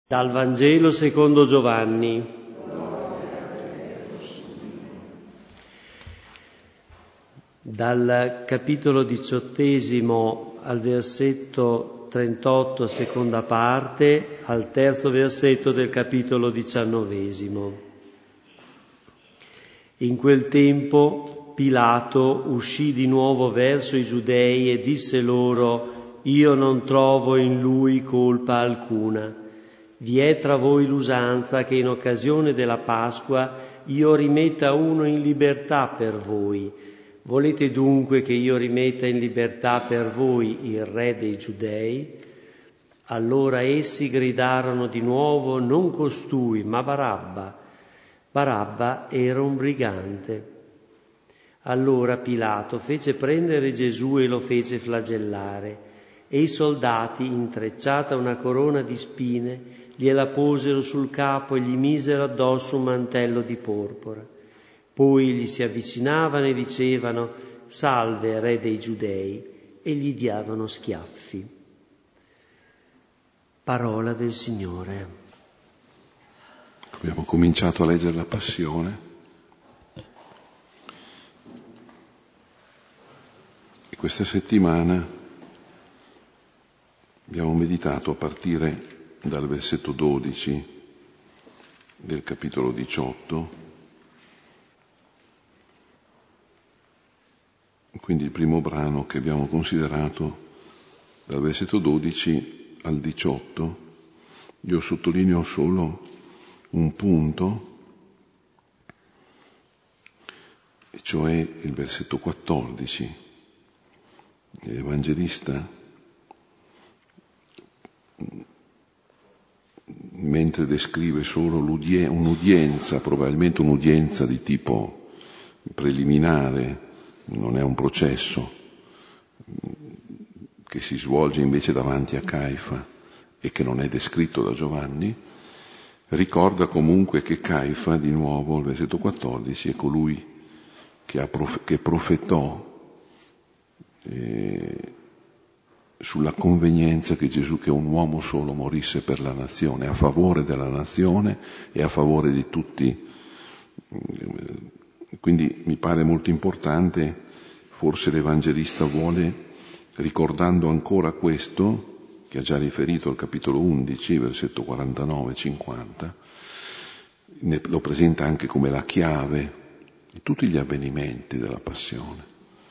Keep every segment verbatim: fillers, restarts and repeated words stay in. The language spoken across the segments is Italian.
Dal Vangelo secondo Giovanni. Dal capitolo diciottesimo al versetto trentotto, seconda parte, al terzo versetto del capitolo diciannovesimo. In quel tempo Pilato uscì di nuovo verso i giudei e disse loro: «Io non trovo in lui colpa alcuna. Vi è tra voi l'usanza che in occasione della Pasqua io rimetta uno in libertà per voi. Volete dunque che io rimetta in libertà per voi il re dei Giudei?» Allora essi gridarono di nuovo: «Non costui, ma Barabba». Barabba era un brigante. Allora Pilato fece prendere Gesù e lo fece flagellare, e i soldati, intrecciata una corona di spine, gliela posero sul capo e gli misero addosso un mantello di porpora. Poi gli si avvicinavano e dicevano: «Salve, re dei Giudei», e gli diavano schiaffi. Parola del Signore. Abbiamo cominciato a leggere la Passione e questa settimana abbiamo meditato a partire dal versetto dodici del capitolo diciotto, quindi il primo brano che abbiamo considerato dal versetto dodici al diciotto. Io sottolineo solo un punto, e cioè il versetto quattordici. L'Evangelista, mentre descrive solo l'udien- un'udienza, probabilmente un'udienza di tipo preliminare, non è un processo, che si svolge invece davanti a Caifa e che non è descritto da Giovanni, ricorda comunque che Caifa, di nuovo, il versetto quattordici, è colui che, ha prof- che profetò eh, sulla convenienza che Gesù, che un uomo solo morisse per la nazione, a favore della nazione e a favore di tutti. Quindi mi pare molto importante, forse l'Evangelista vuole, ricordando ancora questo, che ha già riferito al capitolo undici, versetto quarantanove cinquanta, ne, lo presenta anche come la chiave di tutti gli avvenimenti della Passione.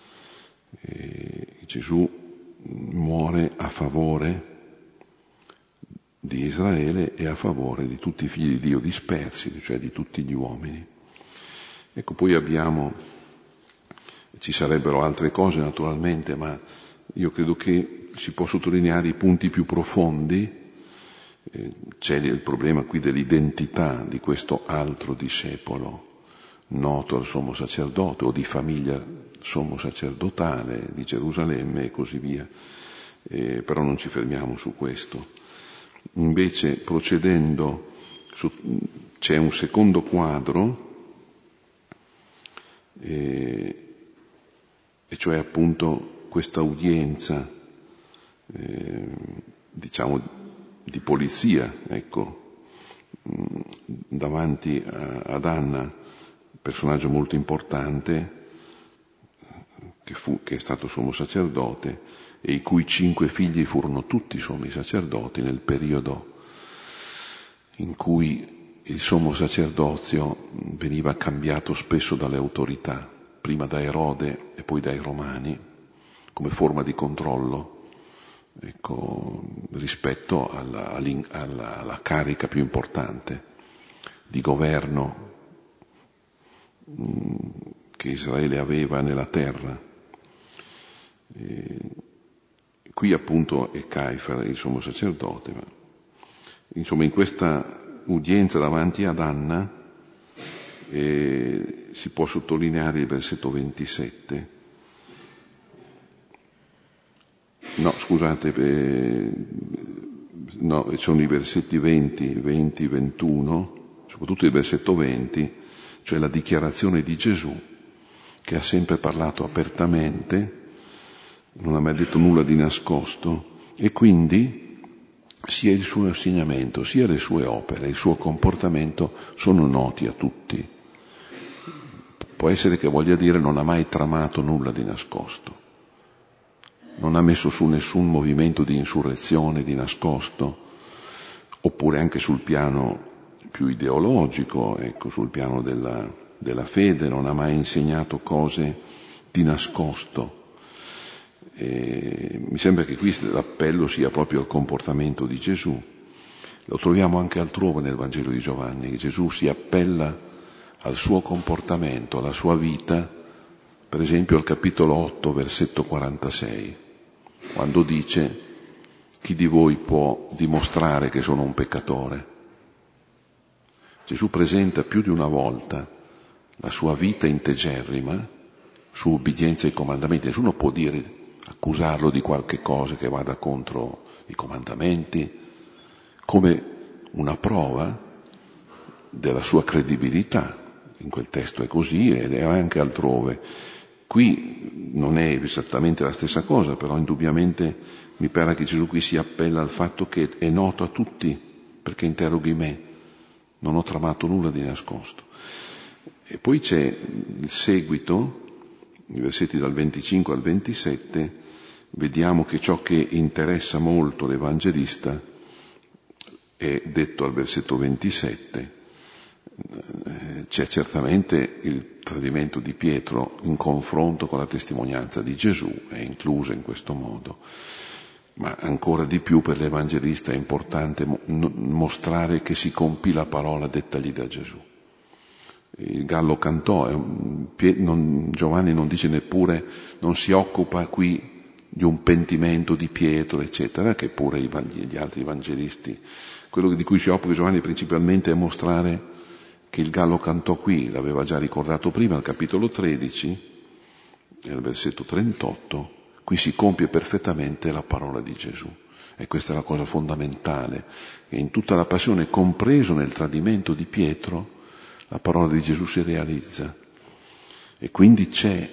E Gesù muore a favore di Israele e a favore di tutti i figli di Dio dispersi, cioè di tutti gli uomini. Ecco, poi abbiamo, ci sarebbero altre cose naturalmente, ma io credo che si può sottolineare i punti più profondi. Eh, c'è il problema qui dell'identità di questo altro discepolo, noto al sommo sacerdote o di famiglia sommo sacerdotale di Gerusalemme e così via. Eh, però non ci fermiamo su questo. Invece, procedendo, su, c'è un secondo quadro, eh, e cioè appunto questa udienza, eh, diciamo, di polizia, ecco, mh, davanti a, ad Anna, personaggio molto importante, che, fu, che è stato sommo sacerdote, e i cui cinque figli furono tutti sommi sacerdoti nel periodo in cui il sommo sacerdozio veniva cambiato spesso dalle autorità, prima da Erode e poi dai Romani, come forma di controllo, ecco, rispetto alla, alla, alla carica più importante di governo mh, che Israele aveva nella terra. E qui appunto è Caifa il sommo sacerdote, ma insomma in questa udienza davanti ad Anna eh, si può sottolineare il versetto ventisette. No, scusate, eh, no, sono i versetti venti, venti, ventuno, soprattutto il versetto venti, cioè la dichiarazione di Gesù, che ha sempre parlato apertamente, non ha mai detto nulla di nascosto, e quindi sia il suo insegnamento, sia le sue opere, il suo comportamento sono noti a tutti. Può essere che voglia dire non ha mai tramato nulla di nascosto, non ha messo su nessun movimento di insurrezione di nascosto, oppure anche sul piano più ideologico, ecco, sul piano della, della fede, non ha mai insegnato cose di nascosto. E mi sembra che qui l'appello sia proprio al comportamento di Gesù. Lo troviamo anche altrove nel Vangelo di Giovanni, che Gesù si appella al suo comportamento, alla sua vita, per esempio al capitolo otto, versetto quarantasei, quando dice: chi di voi può dimostrare che sono un peccatore? Gesù presenta più di una volta la sua vita integerrima su ubbidienza ai comandamenti. Nessuno può dire, accusarlo di qualche cosa che vada contro i comandamenti, come una prova della sua credibilità. In quel testo è così ed è anche altrove. Qui non è esattamente la stessa cosa, però indubbiamente mi pare che Gesù qui si appella al fatto che è noto a tutti, perché interroghi me, non ho tramato nulla di nascosto. E poi c'è il seguito, i versetti dal venticinque al ventisette, vediamo che ciò che interessa molto l'Evangelista è detto al versetto ventisette. C'è certamente il tradimento di Pietro in confronto con la testimonianza di Gesù, è inclusa in questo modo, ma ancora di più per l'Evangelista è importante mostrare che si compì la parola dettagli da Gesù. Il gallo cantò, non, Giovanni non dice neppure, non si occupa qui di un pentimento di Pietro, eccetera, che pure i, gli altri evangelisti, quello di cui si occupa Giovanni principalmente è mostrare che il gallo cantò qui, l'aveva già ricordato prima, al capitolo tredici, nel versetto trentotto, qui si compie perfettamente la parola di Gesù. E questa è la cosa fondamentale, che in tutta la passione, compreso nel tradimento di Pietro, la parola di Gesù si realizza. E quindi c'è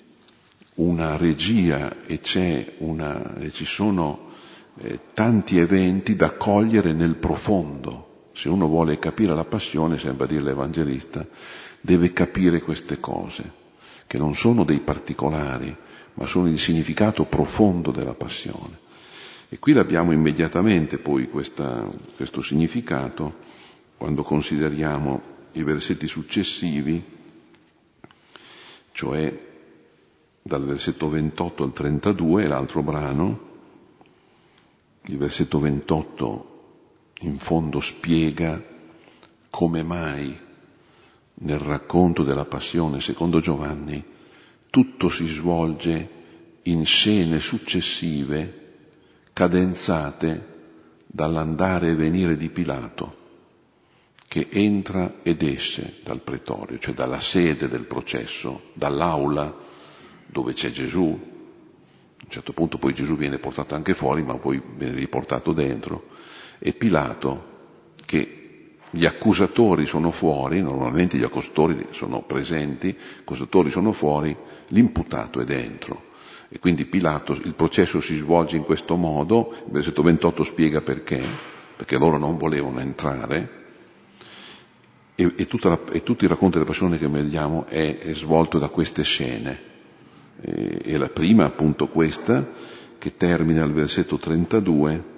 una regia e c'è una, e ci sono eh, tanti eventi da cogliere nel profondo. Se uno vuole capire la passione, sembra dire l'Evangelista, deve capire queste cose, che non sono dei particolari, ma sono il significato profondo della passione. E qui l'abbiamo immediatamente poi questa, questo significato quando consideriamo i versetti successivi, cioè dal versetto ventotto al trentadue, l'altro brano. Il versetto ventotto in fondo spiega come mai nel racconto della passione secondo Giovanni tutto si svolge in scene successive, cadenzate dall'andare e venire di Pilato, che entra ed esce dal pretorio, cioè dalla sede del processo, dall'aula dove c'è Gesù. A un certo punto poi Gesù viene portato anche fuori, ma poi viene riportato dentro. E Pilato, che gli accusatori sono fuori, normalmente gli accusatori sono presenti, gli accusatori sono fuori, l'imputato è dentro. E quindi Pilato, il processo si svolge in questo modo, il versetto ventotto spiega perché, perché loro non volevano entrare, e, e, tutta la, e tutto il racconto della passione che vediamo è, è svolto da queste scene. E, e la prima appunto questa, che termina al versetto trentadue,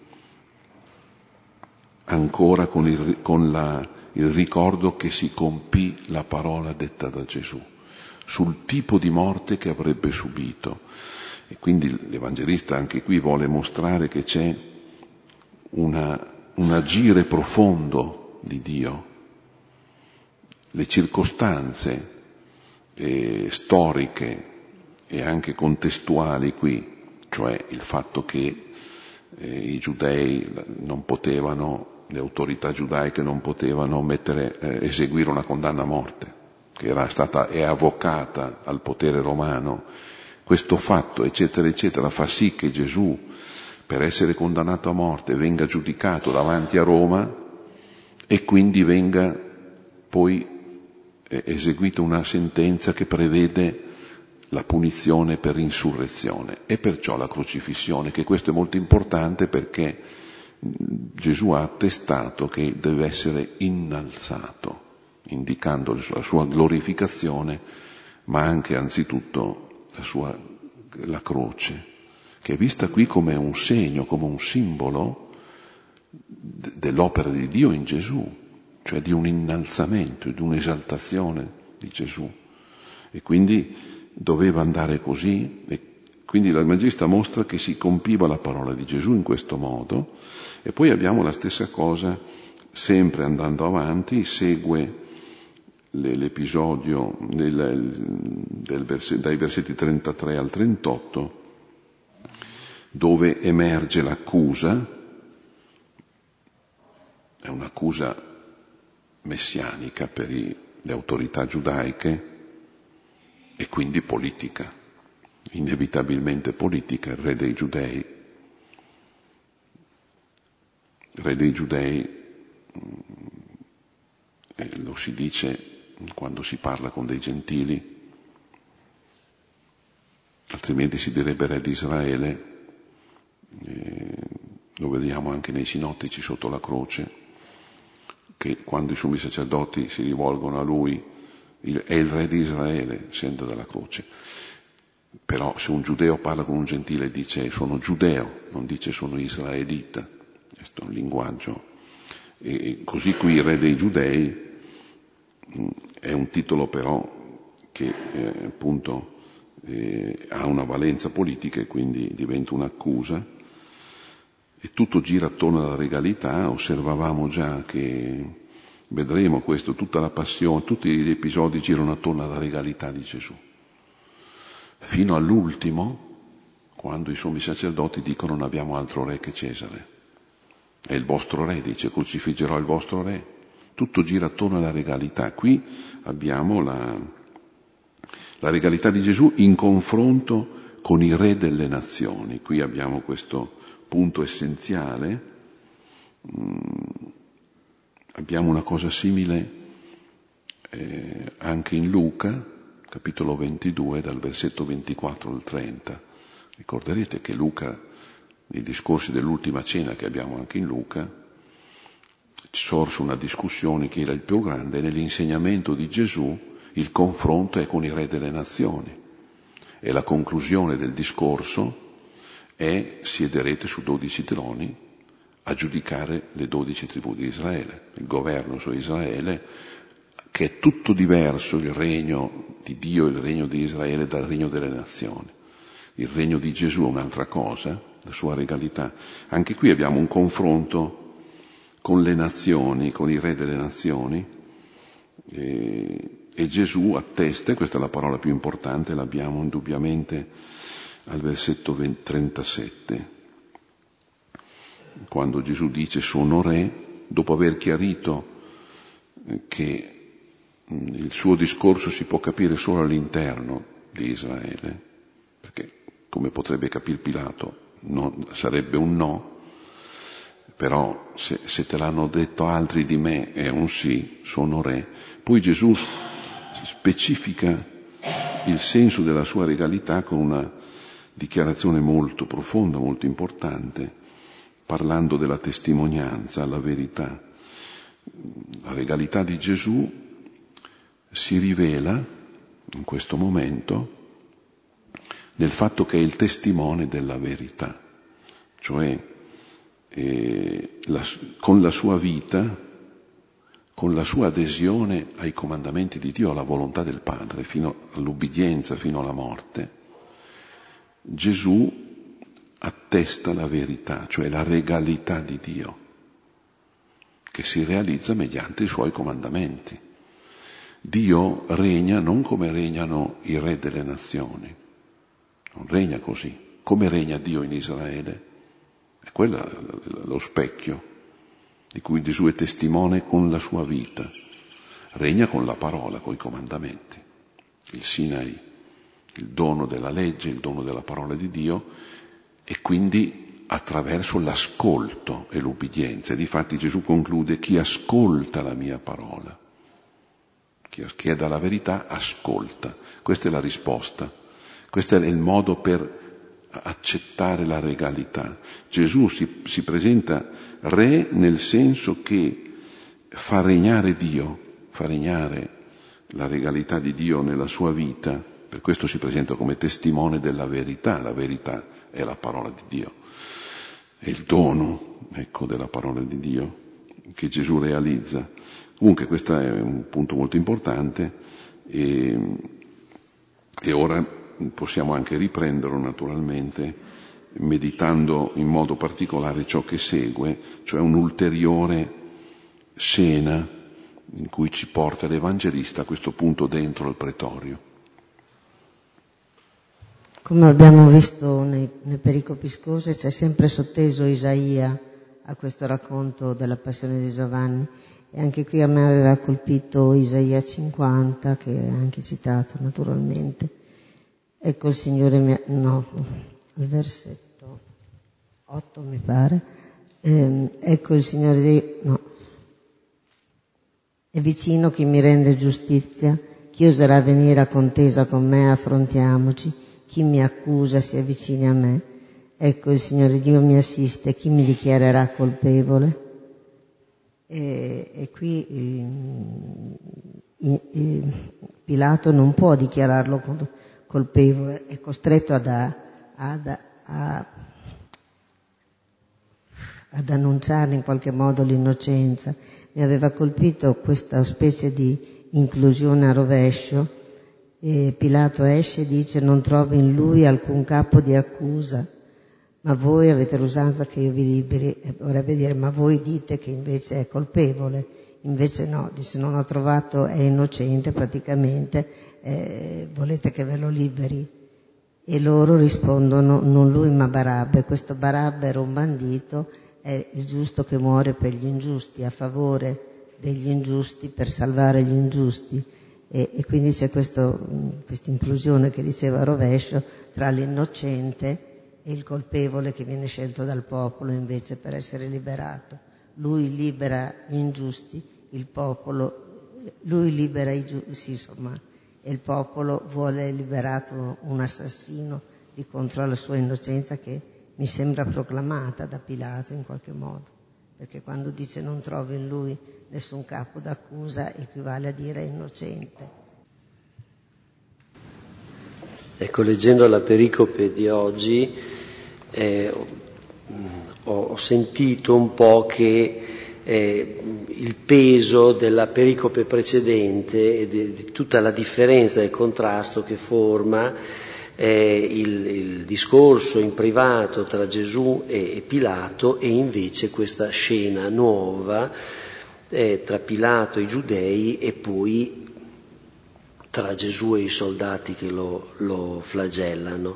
ancora con, il, con la, il ricordo che si compì la parola detta da Gesù, sul tipo di morte che avrebbe subito. E quindi l'Evangelista anche qui vuole mostrare che c'è una, un agire profondo di Dio. Le circostanze eh, storiche e anche contestuali qui, cioè il fatto che eh, i giudei non potevano, le autorità giudaiche non potevano mettere, eh, eseguire una condanna a morte, che era stata, è avvocata al potere romano. Questo fatto, eccetera, eccetera, fa sì che Gesù, per essere condannato a morte, venga giudicato davanti a Roma e quindi venga poi eh, eseguita una sentenza che prevede la punizione per insurrezione e perciò la crocifissione, che questo è molto importante perché Gesù ha attestato che deve essere innalzato, indicando la sua glorificazione, ma anche anzitutto la sua la croce, che è vista qui come un segno, come un simbolo d- dell'opera di Dio in Gesù, cioè di un innalzamento, di un'esaltazione di Gesù. E quindi doveva andare così, e quindi l'Evangelista mostra che si compiva la parola di Gesù in questo modo, e poi abbiamo la stessa cosa, sempre andando avanti, segue l'episodio del, del verse, dai versetti trentatré al trentotto, dove emerge l'accusa, è un'accusa messianica per i, le autorità giudaiche e quindi politica, inevitabilmente politica. Il re dei giudei, il re dei giudei eh, lo si dice quando si parla con dei gentili, altrimenti si direbbe re di Israele, eh, lo vediamo anche nei sinottici sotto la croce, che quando i sommi sacerdoti si rivolgono a lui, il, è il re di Israele, scende dalla croce. Però se un giudeo parla con un gentile e dice sono giudeo, non dice sono israelita, questo è un linguaggio. E così qui il re dei giudei è un titolo però che eh, appunto eh, ha una valenza politica e quindi diventa un'accusa, e tutto gira attorno alla regalità. Osservavamo già che, vedremo questo, tutta la passione, tutti gli episodi girano attorno alla regalità di Gesù, fino all'ultimo, quando i sommi sacerdoti dicono non abbiamo altro re che Cesare, è il vostro re, dice, crocifiggerò il vostro re. Tutto gira attorno alla regalità. Qui abbiamo la, la regalità di Gesù in confronto con i re delle nazioni. Qui abbiamo questo punto essenziale. Mm, abbiamo una cosa simile eh, anche in Luca, capitolo ventidue, dal versetto ventiquattro al trenta. Ricorderete che Luca, nei discorsi dell'ultima cena che abbiamo anche in Luca, sorse una discussione chi era il più grande. Nell'insegnamento di Gesù il confronto è con i re delle nazioni, e la conclusione del discorso è: siederete su dodici troni a giudicare le dodici tribù di Israele, il governo su Israele, che è tutto diverso, il regno di Dio, il regno di Israele, dal regno delle nazioni. Il regno di Gesù è un'altra cosa, la sua regalità. Anche qui abbiamo un confronto con le nazioni, con i re delle nazioni, e, e Gesù attesta, e questa è la parola più importante, l'abbiamo indubbiamente al versetto trentasette, quando Gesù dice sono re, dopo aver chiarito che il suo discorso si può capire solo all'interno di Israele, perché come potrebbe capire Pilato non, sarebbe un no, però se, se te l'hanno detto altri di me è un sì, sono re. Poi Gesù specifica il senso della sua regalità con una dichiarazione molto profonda, molto importante, parlando della testimonianza, la verità. La regalità di Gesù si rivela in questo momento nel fatto che è il testimone della verità, cioè eh, la, con la sua vita, con la sua adesione ai comandamenti di Dio, alla volontà del Padre, fino all'ubbidienza, fino alla morte, Gesù attesta la verità, cioè la regalità di Dio, che si realizza mediante i suoi comandamenti. Dio regna non come regnano i re delle nazioni, non regna così. Come regna Dio in Israele? È quello lo specchio di cui Gesù è testimone con la sua vita. Regna con la parola, con i comandamenti, il Sinai, il dono della legge, il dono della parola di Dio, e quindi attraverso l'ascolto e l'ubbidienza. E difatti Gesù conclude: chi ascolta la mia parola, chi è dalla verità, ascolta. Questa è la risposta, questo è il modo per accettare la regalità. Gesù si, si presenta re nel senso che fa regnare Dio, fa regnare la regalità di Dio nella sua vita, per questo si presenta come testimone della verità. La verità è la parola di Dio, è il dono, ecco, della parola di Dio che Gesù realizza. Comunque questo è un punto molto importante e, e ora possiamo anche riprenderlo naturalmente meditando in modo particolare ciò che segue, cioè un'ulteriore scena in cui ci porta l'Evangelista a questo punto dentro il pretorio. Come abbiamo visto nei, nei pericopi scorsi, c'è sempre sotteso Isaia a questo racconto della passione di Giovanni, e anche qui a me aveva colpito Isaia cinquanta, che è anche citato naturalmente. Ecco il Signore mi ha, no, il versetto otto mi pare, eh, ecco il Signore di, no, è vicino chi mi rende giustizia, chi oserà venire a contesa con me, affrontiamoci, chi mi accusa si avvicini a me. Ecco il Signore Dio mi assiste, chi mi dichiarerà colpevole? E, e qui eh, eh, Pilato non può dichiararlo colpevole, è costretto ad, ad, a, ad annunciare in qualche modo l'innocenza. Mi aveva colpito questa specie di inclusione a rovescio, e Pilato esce e dice: non trovo in lui alcun capo di accusa, ma voi avete l'usanza che io vi liberi. Vorrebbe dire, ma voi dite che invece è colpevole, invece no, dice non ho trovato, è innocente praticamente, eh, volete che ve lo liberi? E loro rispondono: non lui ma Barabbe. Questo Barabbe era un bandito, è il giusto che muore per gli ingiusti, a favore degli ingiusti per salvare gli ingiusti. E, e quindi c'è questa inclusione che diceva a rovescio tra l'innocente e il colpevole che viene scelto dal popolo invece per essere liberato. Lui libera gli ingiusti, il popolo, lui libera i giusti, sì, insomma, e il popolo vuole liberato un assassino di contro la sua innocenza, che mi sembra proclamata da Pilato in qualche modo, perché quando dice non trovo in lui nessun capo d'accusa equivale a dire innocente. Ecco, leggendo la pericope di oggi eh, ho, ho sentito un po' che eh, il peso della pericope precedente e di, di tutta la differenza e il contrasto che forma eh, il, il discorso in privato tra Gesù e, e Pilato, e invece questa scena nuova eh, tra Pilato e i giudei e poi tra Gesù e i soldati che lo, lo flagellano.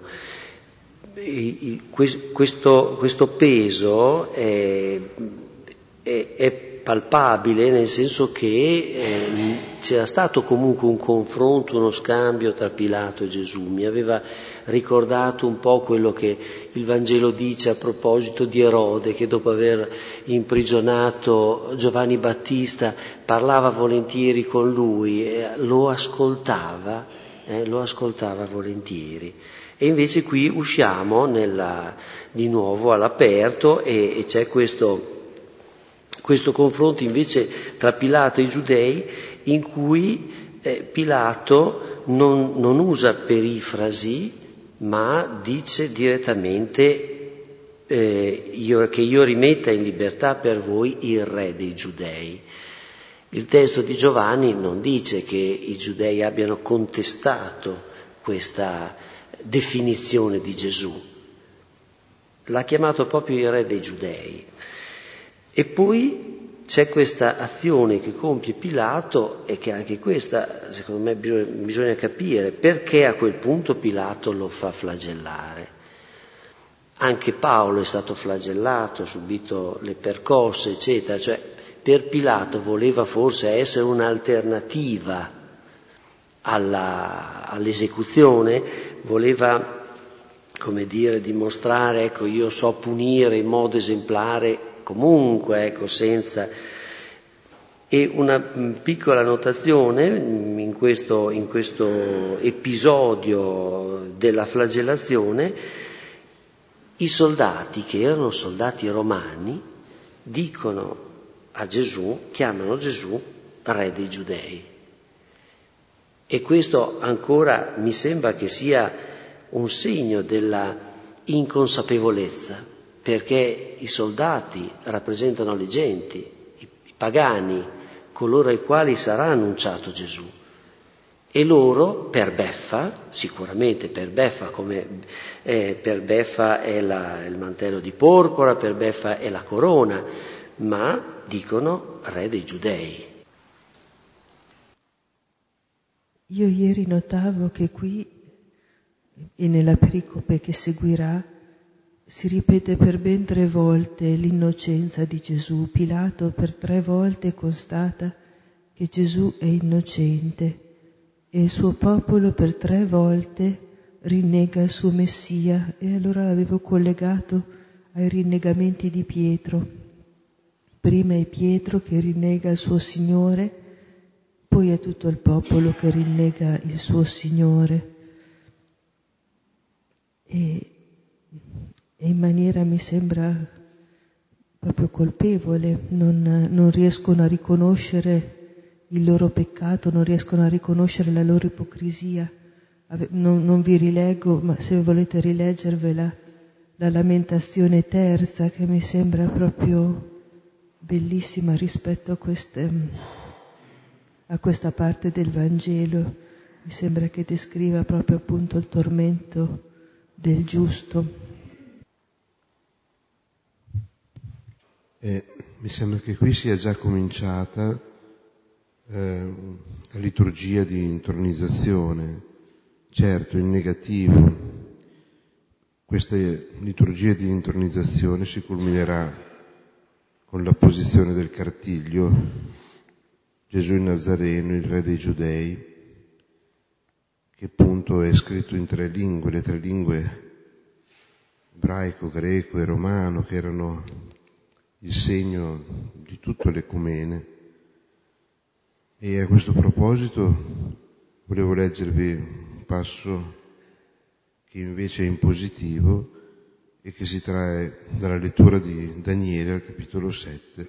E, questo, questo peso è, è, è palpabile, nel senso che eh, c'era stato comunque un confronto, uno scambio tra Pilato e Gesù. Mi aveva ricordato un po' quello che il Vangelo dice a proposito di Erode, che dopo aver imprigionato Giovanni Battista parlava volentieri con lui, eh, lo ascoltava, eh, lo ascoltava volentieri. E invece qui usciamo nella, di nuovo all'aperto e, e c'è questo, questo confronto invece tra Pilato e i giudei, in cui eh, Pilato non, non usa perifrasi, ma dice direttamente eh, io, che io rimetta in libertà per voi il re dei giudei. Il testo di Giovanni non dice che i giudei abbiano contestato questa definizione di Gesù, l'ha chiamato proprio il re dei giudei. E poi c'è questa azione che compie Pilato, e che anche questa secondo me bisogna, bisogna capire perché a quel punto Pilato lo fa flagellare. Anche Paolo è stato flagellato, ha subito le percosse eccetera, cioè per Pilato voleva forse essere un'alternativa alla, all'esecuzione, voleva, come dire, dimostrare, ecco, io so punire in modo esemplare comunque, ecco, senza. E una piccola notazione in questo, in questo episodio della flagellazione: I soldati, che erano soldati romani, dicono a Gesù, chiamano Gesù re dei Giudei. E questo ancora mi sembra che sia un segno della inconsapevolezza, perché i soldati rappresentano le genti, i, i pagani, coloro ai quali sarà annunciato Gesù. E loro, per beffa, sicuramente per beffa, come eh, per beffa è la, il mantello di porpora, per beffa è la corona, ma dicono re dei Giudei. Io ieri notavo che qui e nella pericope che seguirà si ripete per ben tre volte l'innocenza di Gesù. Pilato per tre volte constata che Gesù è innocente e il suo popolo per tre volte rinnega il suo Messia, e allora l'avevo collegato ai rinnegamenti di Pietro. Prima è Pietro che rinnega il suo Signore, poi è tutto il popolo che rinnega il suo Signore. E, e in maniera, mi sembra, proprio colpevole, non, non riescono a riconoscere il loro peccato, non riescono a riconoscere la loro ipocrisia. Non, non vi rileggo, ma se volete rileggervela, la lamentazione terza, che mi sembra proprio bellissima rispetto a queste, a questa parte del Vangelo. Mi sembra che descriva proprio appunto il tormento del giusto. E mi sembra che qui sia già cominciata eh, la liturgia di intronizzazione. Certo, in negativo, questa liturgia di intronizzazione si culminerà con l'apposizione del cartiglio, Gesù il Nazareno, il Re dei Giudei, che appunto è scritto in tre lingue, le tre lingue ebraico, greco e romano, che erano il segno di tutto l'ecumene. E a questo proposito volevo leggervi un passo che invece è in positivo e che si trae dalla lettura di Daniele al capitolo sette.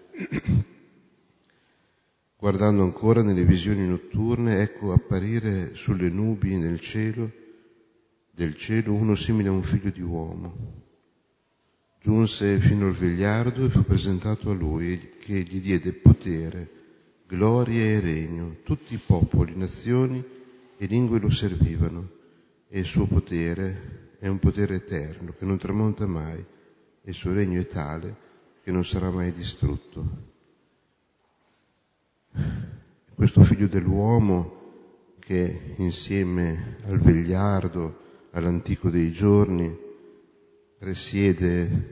Guardando ancora nelle visioni notturne, ecco apparire sulle nubi nel cielo, del cielo, uno simile a un figlio di uomo. Giunse fino al vegliardo e fu presentato a lui, che gli diede potere, gloria e regno. Tutti i popoli, nazioni e lingue lo servivano, e il suo potere è un potere eterno che non tramonta mai, e il suo regno è tale che non sarà mai distrutto. Questo figlio dell'uomo, che insieme al vegliardo, all'antico dei giorni, presiede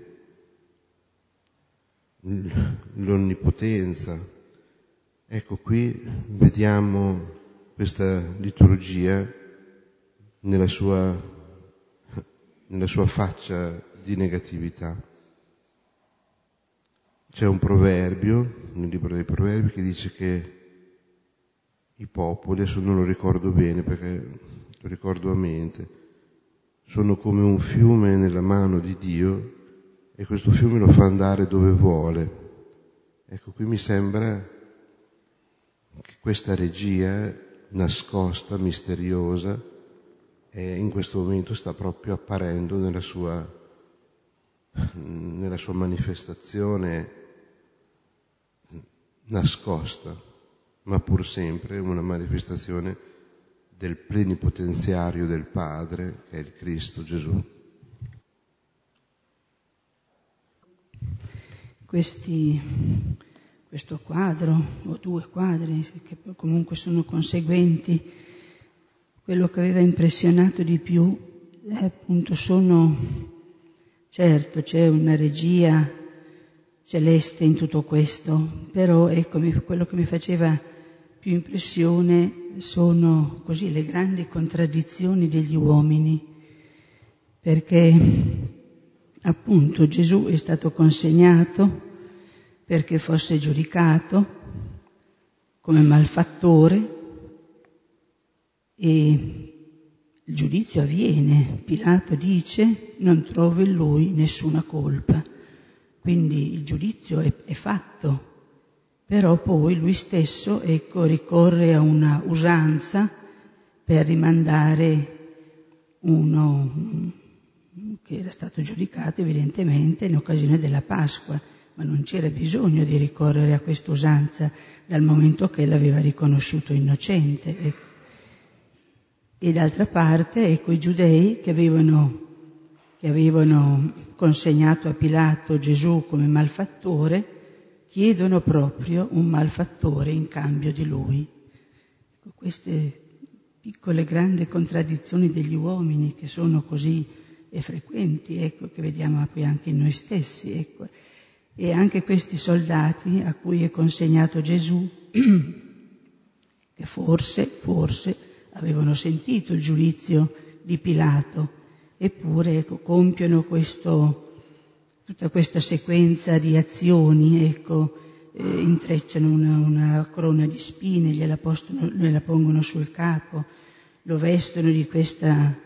l'onnipotenza. Ecco, qui vediamo questa liturgia nella sua, nella sua faccia di negatività. C'è un proverbio nel libro dei Proverbi che dice che i popoli, adesso non lo ricordo bene perché lo ricordo a mente, sono come un fiume nella mano di Dio, e questo fiume lo fa andare dove vuole. Ecco, qui mi sembra che questa regia nascosta, misteriosa, eh, in questo momento sta proprio apparendo nella sua, nella sua manifestazione nascosta, ma pur sempre una manifestazione del plenipotenziario del Padre, che è il Cristo Gesù. Questi, questo quadro, o due quadri, che comunque sono conseguenti, quello che aveva impressionato di più è appunto sono, certo c'è una regia celeste in tutto questo, però ecco, quello che mi faceva più impressione sono così le grandi contraddizioni degli uomini, perché appunto Gesù è stato consegnato perché fosse giudicato come malfattore, e il giudizio avviene. Pilato dice: non trovo in lui nessuna colpa. Quindi il giudizio è, è fatto. Però poi lui stesso, ecco, ricorre a una usanza per rimandare uno che era stato giudicato evidentemente in occasione della Pasqua, ma non c'era bisogno di ricorrere a questa usanza dal momento che l'aveva riconosciuto innocente. Ecco. E d'altra parte, ecco, i giudei che avevano, che avevano consegnato a Pilato Gesù come malfattore, chiedono proprio un malfattore in cambio di lui. Ecco, queste piccole grandi contraddizioni degli uomini che sono così e frequenti, ecco, che vediamo poi anche in noi stessi, ecco. E anche questi soldati a cui è consegnato Gesù, che forse, forse avevano sentito il giudizio di Pilato, eppure, ecco, compiono questo, tutta questa sequenza di azioni, ecco, eh, intrecciano una, una corona di spine, gliela, postano, gliela pongono sul capo, lo vestono di questa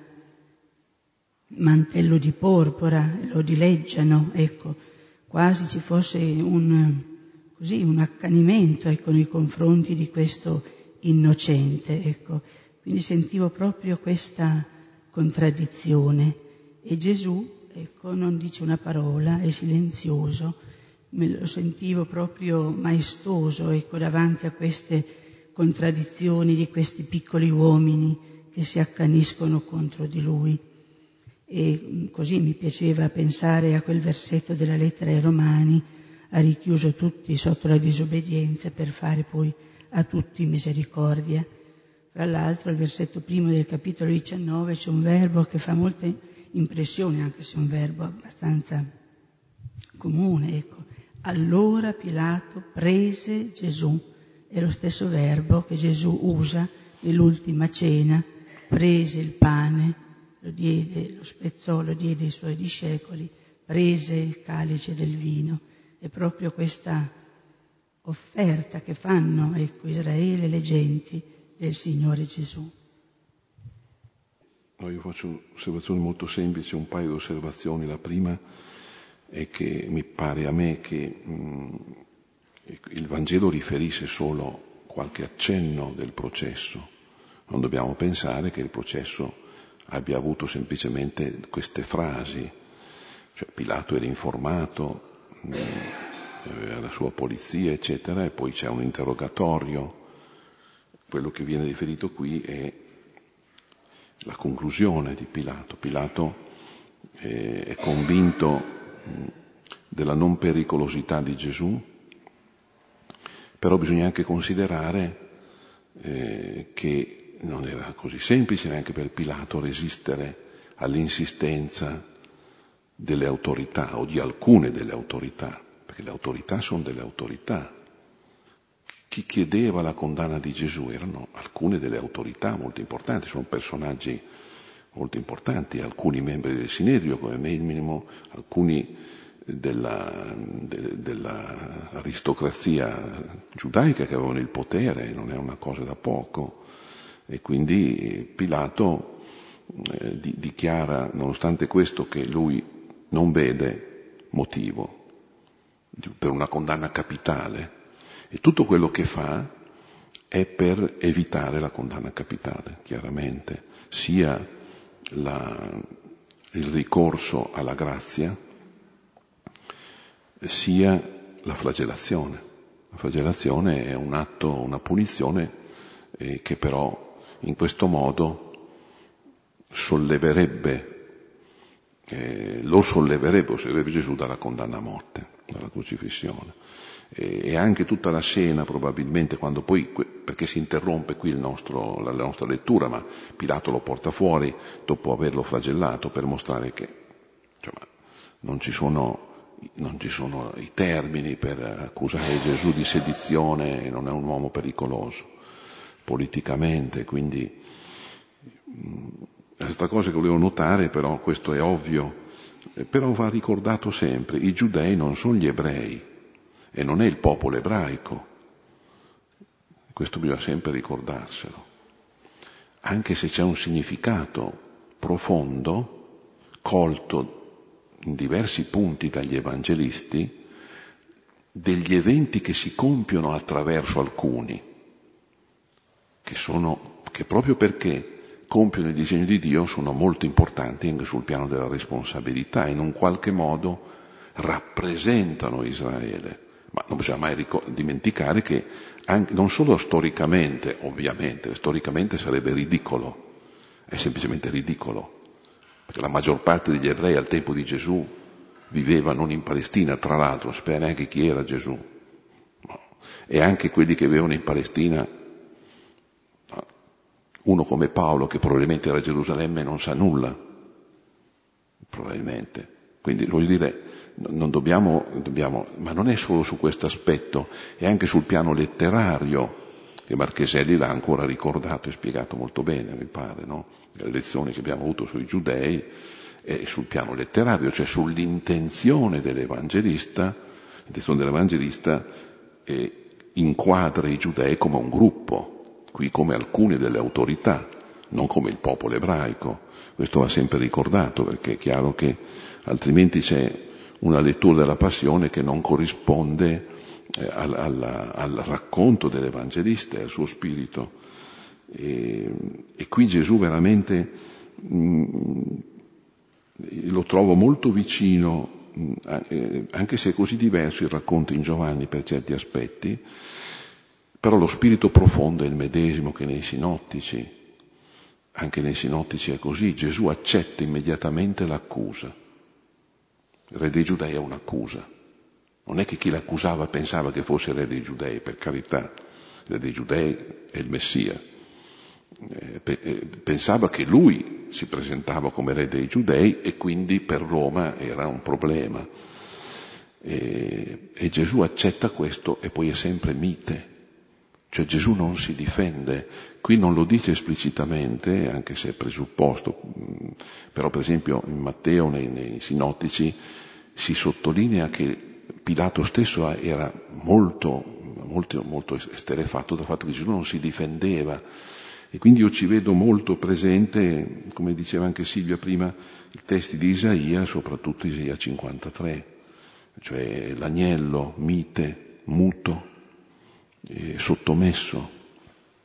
mantello di porpora, lo dileggiano, ecco, quasi ci fosse un, così, un accanimento, ecco, nei confronti di questo innocente, ecco. Quindi sentivo proprio questa contraddizione e Gesù, ecco, non dice una parola, è silenzioso, me lo sentivo proprio maestoso, ecco, davanti a queste contraddizioni di questi piccoli uomini che si accaniscono contro di lui. E così mi piaceva pensare a quel versetto della lettera ai Romani: ha richiuso tutti sotto la disobbedienza per fare poi a tutti misericordia. Fra l'altro al versetto primo del capitolo diciannove c'è un verbo che fa molta impressione, anche se è un verbo abbastanza comune, ecco. Allora Pilato prese Gesù, è lo stesso verbo che Gesù usa nell'ultima cena, prese il pane, lo diede, lo spezzò, lo diede ai suoi discepoli, prese il calice del vino. È proprio questa offerta che fanno, ecco, Israele e le genti del Signore Gesù. No, io faccio osservazioni molto semplici, un paio di osservazioni. La prima è che mi pare a me che mh, il Vangelo riferisce solo qualche accenno del processo. Non dobbiamo pensare che il processo abbia avuto semplicemente queste frasi, cioè Pilato era informato, mh, aveva la sua polizia, eccetera, e poi c'è un interrogatorio. Quello che viene riferito qui è la conclusione di Pilato. Pilato eh, è convinto mh, della non pericolosità di Gesù, però bisogna anche considerare eh, che non era così semplice neanche per Pilato resistere all'insistenza delle autorità o di alcune delle autorità, perché le autorità sono delle autorità. Chi chiedeva la condanna di Gesù erano alcune delle autorità molto importanti, sono personaggi molto importanti, alcuni membri del Sinedrio come minimo, alcuni della, de, della aristocrazia giudaica che avevano il potere, non è una cosa da poco. E quindi Pilato eh, di, dichiara, nonostante questo, che lui non vede motivo per una condanna capitale, e tutto quello che fa è per evitare la condanna capitale, chiaramente, sia la, il ricorso alla grazia, sia la flagellazione. La flagellazione è un atto, una punizione eh, che però in questo modo solleverebbe, eh, lo solleverebbe, solleverebbe Gesù dalla condanna a morte, dalla crocifissione. E, e anche tutta la scena probabilmente, quando poi, perché si interrompe qui il nostro, la, la nostra lettura, ma Pilato lo porta fuori dopo averlo flagellato per mostrare che cioè, non ci sono non ci sono i termini per accusare Gesù di sedizione, non è un uomo pericoloso politicamente, quindi questa cosa che volevo notare, però questo è ovvio, però va ricordato sempre, i giudei non sono gli ebrei e non è il popolo ebraico, questo bisogna sempre ricordarselo. anche se c'è un significato profondo, colto in diversi punti dagli evangelisti, degli eventi che si compiono attraverso alcuni, che sono, che proprio perché compiono il disegno di Dio sono molto importanti anche sul piano della responsabilità, in un qualche modo rappresentano Israele. Ma non bisogna mai ricor- dimenticare che anche, non solo storicamente, ovviamente, storicamente sarebbe ridicolo, è semplicemente ridicolo, perché la maggior parte degli ebrei al tempo di Gesù viveva non in Palestina, tra l'altro non sapeva neanche chi era Gesù, no. E anche quelli che vivevano in Palestina, uno come Paolo, che probabilmente era a Gerusalemme, non sa nulla, probabilmente. Quindi voglio dire, non dobbiamo, dobbiamo, ma non è solo su questo aspetto, è anche sul piano letterario, che Marcheselli l'ha ancora ricordato e spiegato molto bene, mi pare, no? Le lezioni che abbiamo avuto sui giudei, e sul piano letterario, cioè sull'intenzione dell'evangelista, l'intenzione dell'evangelista eh, inquadra i giudei come un gruppo, qui come alcune delle autorità, non come il popolo ebraico. Questo va sempre ricordato, perché è chiaro che altrimenti c'è una lettura della passione che non corrisponde eh, al, al, al racconto dell'evangelista e al suo spirito. E, e qui Gesù veramente mh, lo trovo molto vicino, mh, eh, anche se è così diverso il racconto in Giovanni per certi aspetti, però lo spirito profondo è il medesimo che nei sinottici. Anche nei sinottici è così, Gesù accetta immediatamente l'accusa. Il re dei Giudei è un'accusa. Non è che chi l'accusava pensava che fosse il re dei Giudei, per carità, il re dei Giudei è il Messia. Eh, pe- eh, pensava che lui si presentava come re dei Giudei e quindi per Roma era un problema. E, e Gesù accetta questo e poi è sempre mite. Cioè Gesù non si difende, qui non lo dice esplicitamente, anche se è presupposto, però per esempio in Matteo, nei, nei sinottici, si sottolinea che Pilato stesso era molto, molto, molto esterefatto dal fatto che Gesù non si difendeva, e quindi io ci vedo molto presente, come diceva anche Silvia prima, i testi di Isaia, soprattutto Isaia cinquantatré, cioè l'agnello mite, muto, Eh, sottomesso,